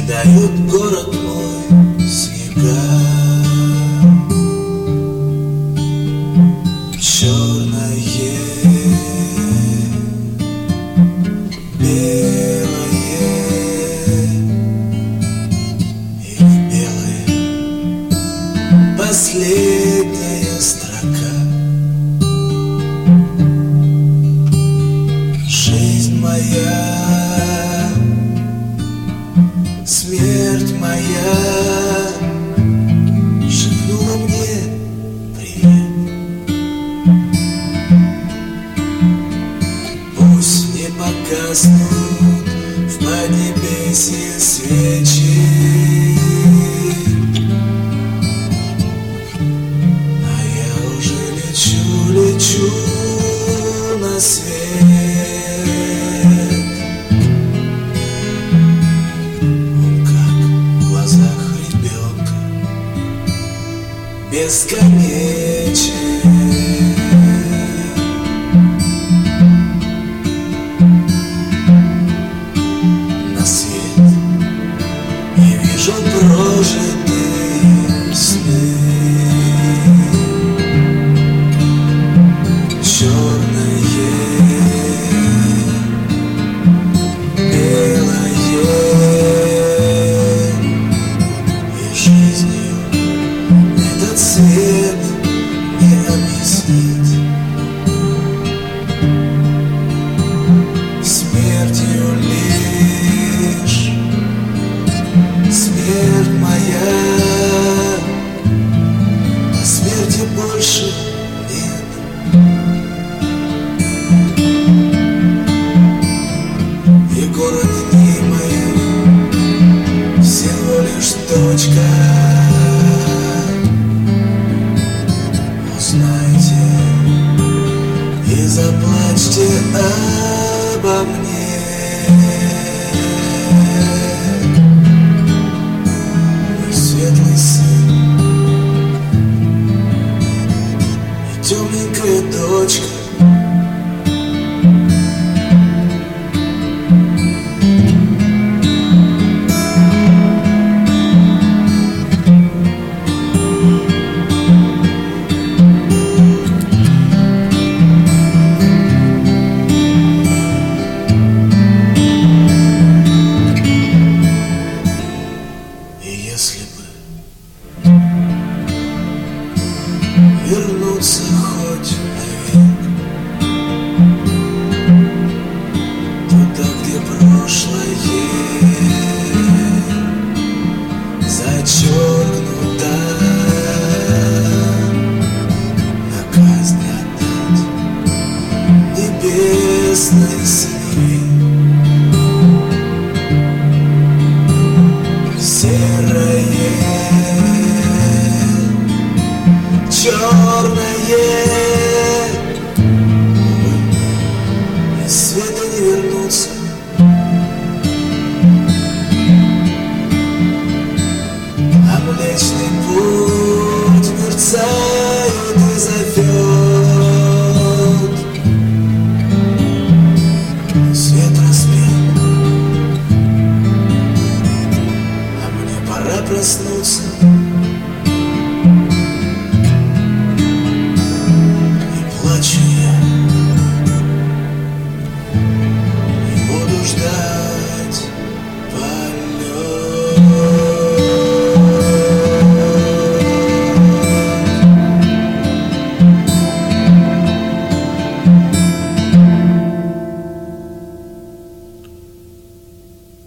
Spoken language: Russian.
Дает город мой снега, черное, белое и в белое последняя строка. Жизнь моя, смерть моя шепнула мне привет. Пусть не погаснут в поднебесье свечи, а я уже лечу на свет. Бесконечен на свет и вижу прожитые сны. Черное, белое и жизнью этот свет не объяснить. Смертью лишь смерть моя, а смерти больше нет. И город дней моих всего лишь точка. Узнайте и заплачьте обо мне. Мой светлый сын и темненькая дочка. Если бы вернуться хоть навек туда, где прошлое зачеркнуто, на казнь отдать небесной синеве. Серое, черное, увы, из света не вернуться. А Млечный Путь мерцает и зовет. Свет рассвет, пора проснуться.